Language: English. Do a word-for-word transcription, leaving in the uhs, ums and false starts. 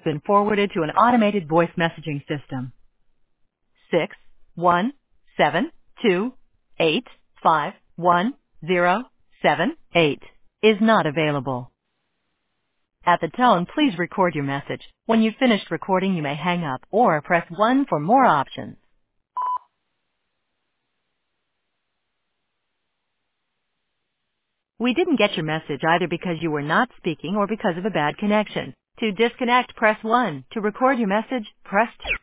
been forwarded to an automated voice messaging system. Six one seven two eight five one zero seven eight is not available. At the tone, please record your message. When you've finished recording, you may hang up or press one for more options. We didn't get your message either because you were not speaking or because of a bad connection. To disconnect, press one. To record your message, press two.